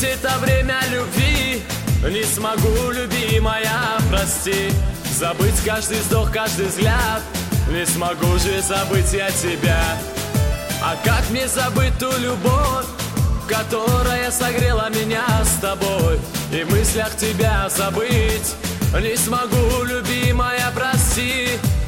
Забыть это время любви не смогу, любимая, прости. Забыть каждый вздох, каждый взгляд не смогу же забыть я тебя. А как мне забыть ту любовь, которая согрела меня с тобой? И в мыслях тебя забыть не смогу, любимая, прости.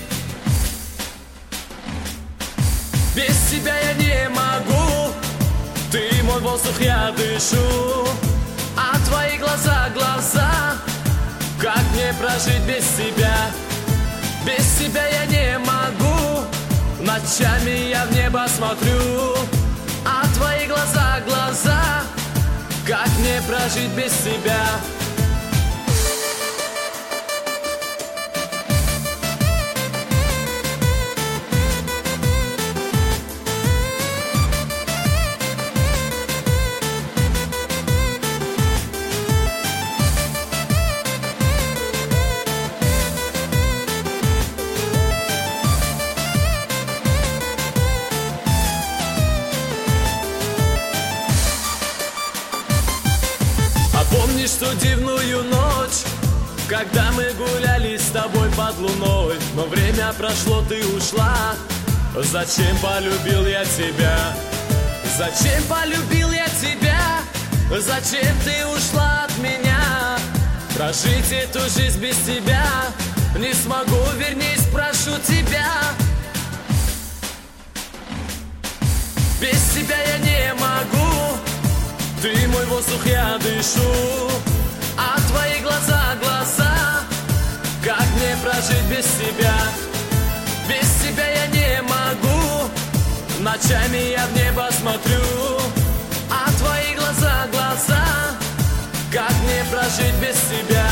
Без тебя я не могу, ты мой воздух, я дышу. А твои глаза, глаза, как мне прожить без тебя? Без тебя я не могу, ночами я в небо смотрю. А твои глаза, глаза, как мне прожить без тебя? Помнишь ту дивную ночь, когда мы гуляли с тобой под луной? Но время прошло, ты ушла. Зачем полюбил я тебя? Зачем полюбил я тебя? Зачем ты ушла от меня? Прожить эту жизнь без тебя не смогу, вернись, прошу тебя. Без тебя я не могу, ты мой воздух, я дышу. А твои глаза, глаза, как мне прожить без тебя? Без тебя я не могу, ночами я в небо смотрю. А твои глаза, глаза, как мне прожить без тебя?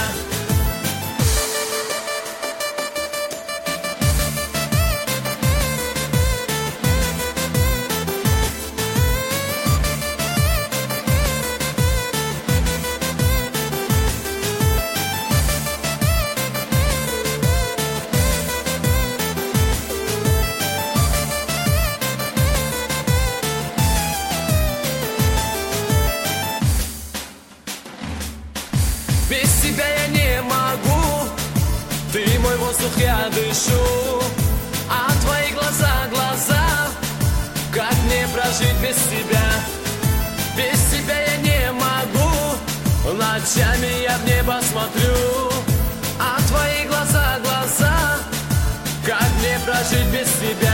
Без тебя я не могу, ты мой воздух, я дышу. А твои глаза, глаза, как мне прожить без тебя? Без тебя я не могу, ночами я в небо смотрю. А твои глаза, глаза, как мне прожить без тебя?